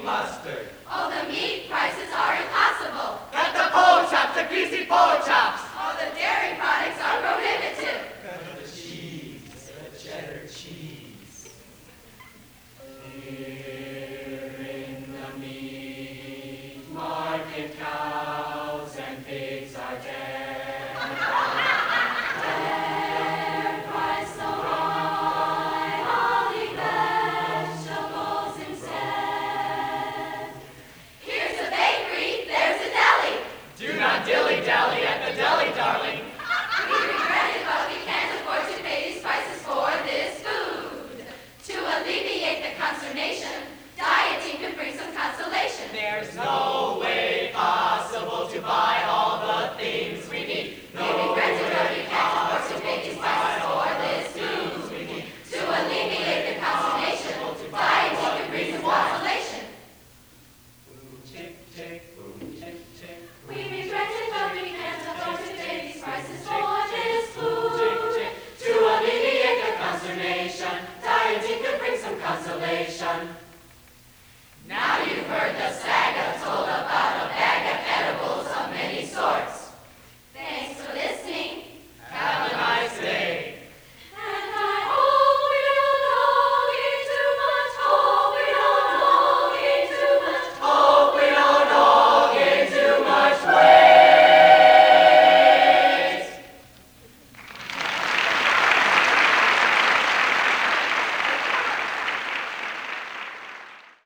mustard. Oh, the meat prices are impossible. Got the pork chops, the greasy pork chops. Oh, the dairy products are prohibitive. The cheese, the cheddar cheese. Here in the meat market, cows and pigs are dead. Their price so high, I'll eat vegetables instead. Here's a bakery, there's a deli. Do not dilly-dally at the deli, darling. We regret it, but we can't afford to pay these prices for this food. To alleviate the consternation, dieting could bring some consolation. There's no way possible to buy all the things we need. We regret it, but we can't afford to pay these prices for this food. To alleviate the consternation, dieting could bring some consolation. Boom, tick, tick, boom, tick, tick. We regret it, but we can't afford to pay these prices for this Tick, food. tick. To alleviate the consternation, dieting could bring some consolation.